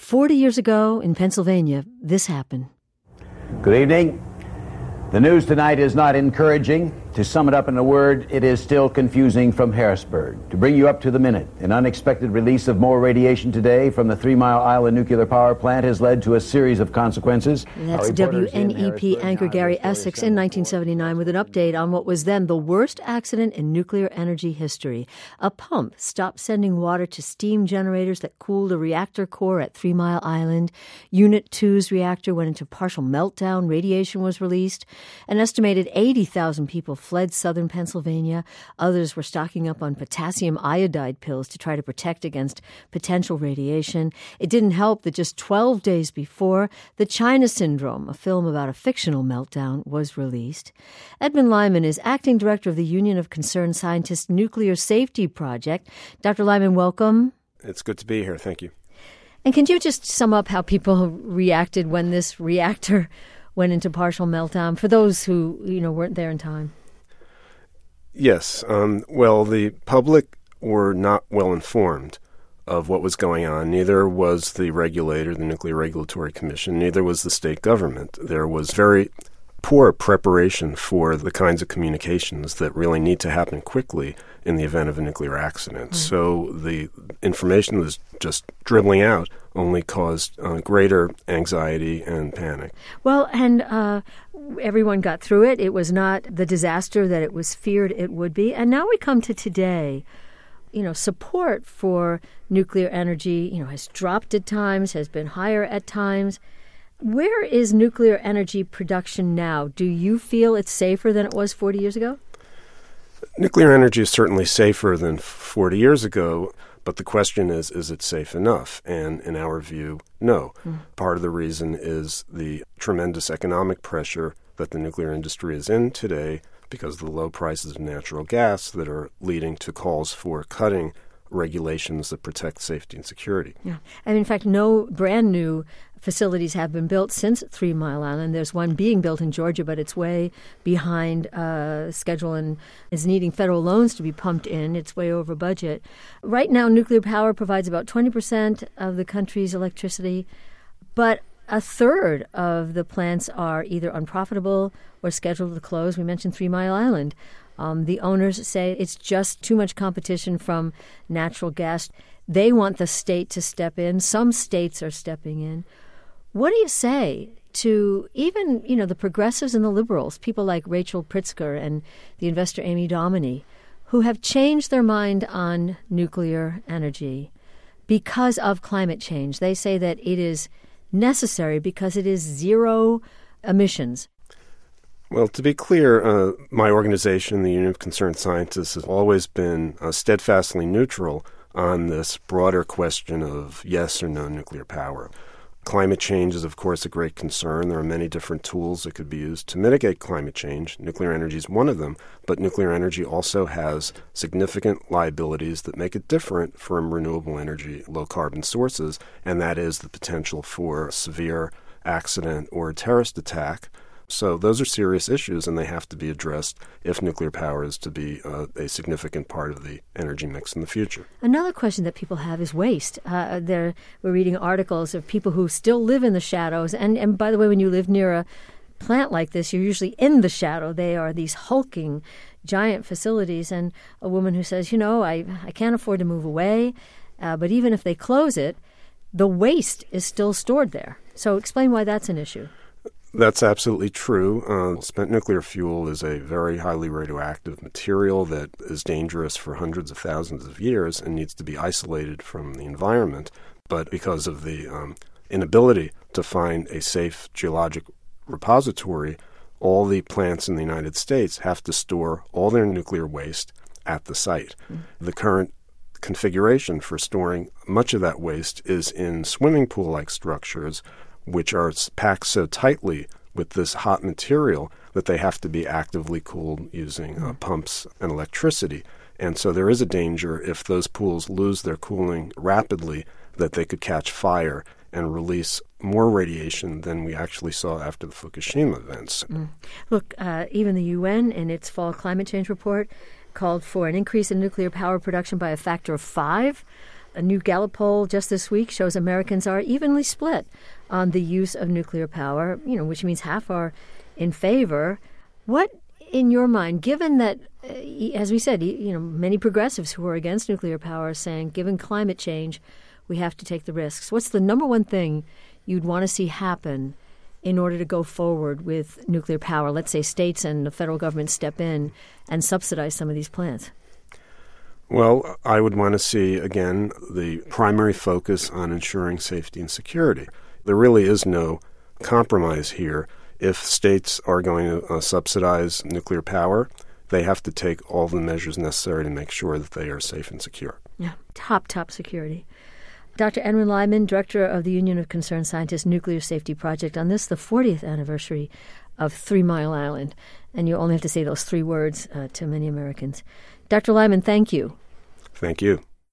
40 years ago in Pennsylvania, this happened. Good evening. The news tonight is not encouraging. To sum it up in a word, it is still confusing from Harrisburg. To bring you up to the minute, an unexpected release of more radiation today from the 3 Mile Island nuclear power plant has led to a series of consequences. That's WNEP anchor Gary Essex in 1979 with an update on what was then the worst accident in nuclear energy history. A pump stopped sending water to steam generators that cooled a reactor core at 3 Mile Island. Unit 2's reactor went into partial meltdown. Radiation was released. An estimated 80,000 people fled southern Pennsylvania. Others were stocking up on potassium iodide pills to try to protect against potential radiation. It didn't help that just 12 days before, The China Syndrome, a film about a fictional meltdown, was released. Edmund Lyman is acting director of the Union of Concerned Scientists Nuclear Safety Project. Dr. Lyman, welcome. It's good to be here. Thank you. And can you just sum up how people reacted when this reactor went into partial meltdown for those who, weren't there in time? Yes. Well, the public were not well informed of what was going on. Neither was the regulator, the Nuclear Regulatory Commission. Neither was the state government. There was very poor preparation for the kinds of communications that really need to happen quickly in the event of a nuclear accident. Mm. So the information that was just dribbling out only caused greater anxiety and panic. Well, and everyone got through it. It was not the disaster that it was feared it would be. And now we come to today. Support for nuclear energy, has dropped at times, has been higher at times. Where is nuclear energy production now? Do you feel it's safer than it was 40 years ago? Nuclear energy is certainly safer than 40 years ago, but the question is it safe enough? And in our view, no. Mm. Part of the reason is the tremendous economic pressure that the nuclear industry is in today because of the low prices of natural gas that are leading to calls for cutting regulations that protect safety and security. Yeah. And in fact, no brand new facilities have been built since 3 Mile Island. There's one being built in Georgia, but it's way behind schedule and is needing federal loans to be pumped in. It's way over budget. Right now, nuclear power provides about 20% of the country's electricity, but a third of the plants are either unprofitable or scheduled to close. We mentioned 3 Mile Island. The owners say it's just too much competition from natural gas. They want the state to step in. Some states are stepping in. What do you say to even, the progressives and the liberals, people like Rachel Pritzker and the investor Amy Dominy, who have changed their mind on nuclear energy because of climate change? They say that it is necessary because it is zero emissions. Well, to be clear, my organization, the Union of Concerned Scientists, has always been steadfastly neutral on this broader question of yes or no nuclear power. Climate change is, of course, a great concern. There are many different tools that could be used to mitigate climate change. Nuclear energy is one of them, but nuclear energy also has significant liabilities that make it different from renewable energy, low-carbon sources, and that is the potential for severe accident or a terrorist attack. So those are serious issues, and they have to be addressed if nuclear power is to be a significant part of the energy mix in the future. Another question that people have is waste. We're reading articles of people who still live in the shadows. And by the way, when you live near a plant like this, you're usually in the shadow. They are these hulking, giant facilities. And a woman who says, I can't afford to move away, but even if they close it, the waste is still stored there. So explain why that's an issue. That's absolutely true. Spent nuclear fuel is a very highly radioactive material that is dangerous for hundreds of thousands of years and needs to be isolated from the environment. But because of the inability to find a safe geologic repository, all the plants in the United States have to store all their nuclear waste at the site. Mm. The current configuration for storing much of that waste is in swimming pool-like structures, which are packed so tightly with this hot material that they have to be actively cooled using pumps and electricity. And so there is a danger if those pools lose their cooling rapidly that they could catch fire and release more radiation than we actually saw after the Fukushima events. Mm. Look, even the UN in its fall climate change report called for an increase in nuclear power production by a factor of 5 A new Gallup poll just this week shows Americans are evenly split on the use of nuclear power, which means half are in favor. What, in your mind, given that, as we said, many progressives who are against nuclear power are saying, given climate change, we have to take the risks. What's the number one thing you'd want to see happen in order to go forward with nuclear power? Let's say states and the federal government step in and subsidize some of these plants. Well, I would want to see, again, the primary focus on ensuring safety and security. There really is no compromise here. If states are going to subsidize nuclear power, they have to take all the measures necessary to make sure that they are safe and secure. Yeah, top security. Dr. Edwin Lyman, Director of the Union of Concerned Scientists Nuclear Safety Project, on this, the 40th anniversary of 3 Mile Island. And you only have to say those 3 words to many Americans. Dr. Lyman, thank you. Thank you.